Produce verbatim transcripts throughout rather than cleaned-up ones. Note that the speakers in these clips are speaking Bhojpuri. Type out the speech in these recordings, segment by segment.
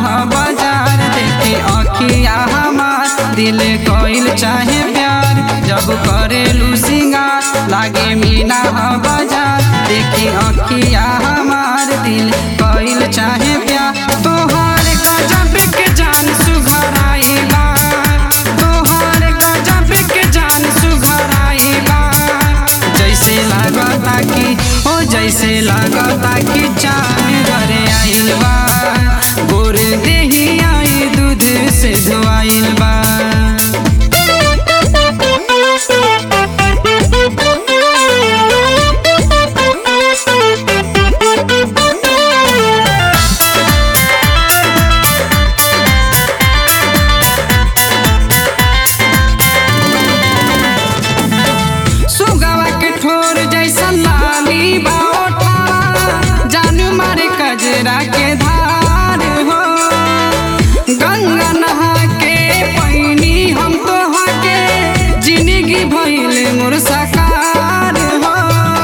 बाजार देखे अखिया हमार दिल कोइल चाहे प्यार जब करेलू सिंगार लागे मीना बाजार देखे अखिया हमार दिल कोइल चाहे प्यार तोहार गजब के जान सुघराई बा तोहार गजब के जान सुघराई बा जैसे लागता कि ओ जैसे लागता कि चांद घरे आइल बा गोर देही आई दूध से धोआइल बा सुगवा के ठोर जैसा लाली बा ओठवा जानू मारे कजरा के धार हो गंगा नहा के पैनी हम तो हके जिंदगी भइल मोर साकार हो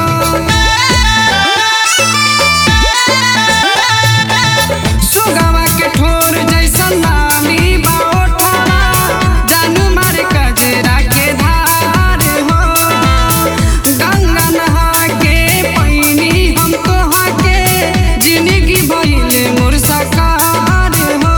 सुगवा के ठोर जैसा लाली बा ओठवा जानू मारे कजरा के धार हो गंगा नहा के पैनी हम तो हके जिंदगी भइल मोर साकार हो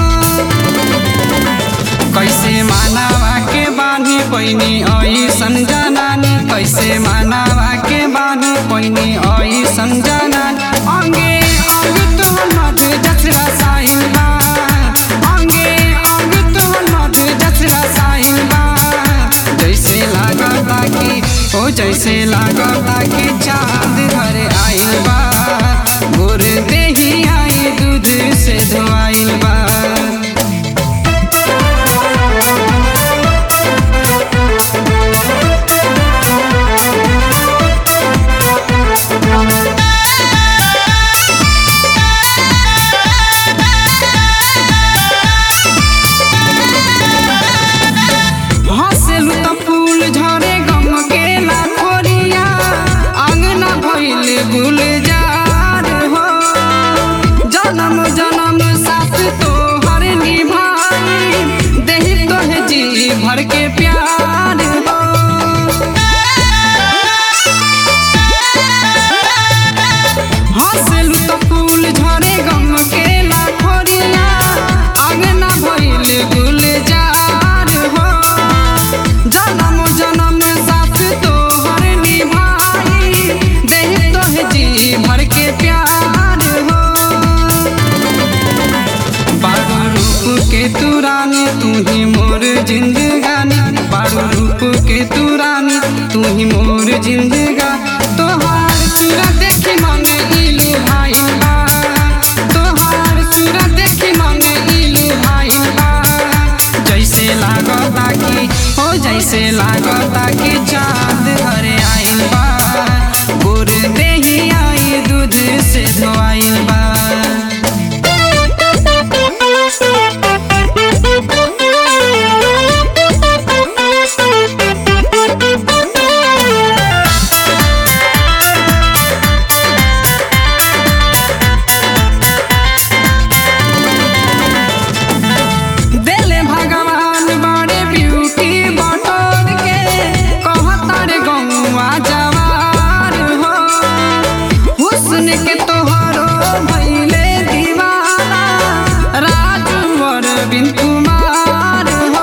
कैसे मानवा के बानी पैनी ऐसन जनानी कैसे मानवा के बानी पैनी ऐसन जनानी अंगे अंग तोहर मध जसरा साइन बा अंगे अंग तोहर मध जसरा साइन बा जैसे लागता कि ओ जैसे लागता कि चांद घरे आइल बा गोर देही आई दूध से धोआइल बा हंसेलू त फूल झरे गम के लाखोरिया अंगना भइल गुलजार हो जन्म जन्म साथ तोहर निभाई देहि तोहे जी भर के प्यार हो हंसेलू त फूल झरे गम के लाखोरिया अंगना भइल गुलजार हो जन्म जन्म साथ तोहर निभाई देहि तोहे जी भर के प्यार हो बारू रूप के तू रानी तू ही मोर जिंदगानी बारू रूप के तू रानी तू ही मोर जिंदगानी तोहार सूरत देखी मन इलू भाई बा तोहार सूरत देखी मन इलू भाई बा जैसे लागता कि ओ जैसे लागता कि चांद घरे आइल बा गोर देही आई दूध से धोआइल बा देले भगवान बड़े ब्यूटी बटोर के कहता रे गौवा जवार हो हुस्न के तोहरो भइले दीवाना राजवर बिन कुमार हो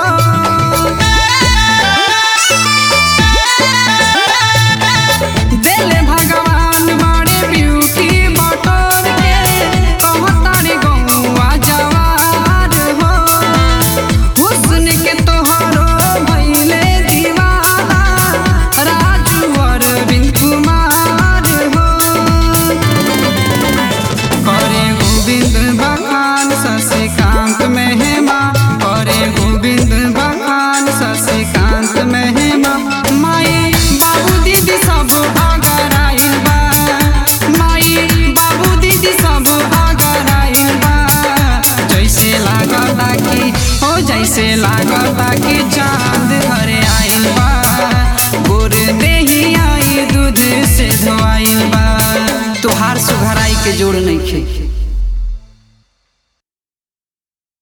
देले भगवान बड़े ब्यूटी बटोर के कहता रे गौवा जवार हो हुस्न के तोहरो भइले दीवाना राजवर बिन कुमार हो करे गोविंद बखान शशिकांत मेहमा करे गोविंद बखान शशिकांत मेहमा माई बाबू दीदी सब अगर आइल बा माई बाबू दीदी सब अगर आइल बा जैसे लागता कि ओ जैसे लागता कि चांद घरे आइल बा गोर देही आई दूध से धोआइल बा तोहार सुघराई के जोड़ नइखे।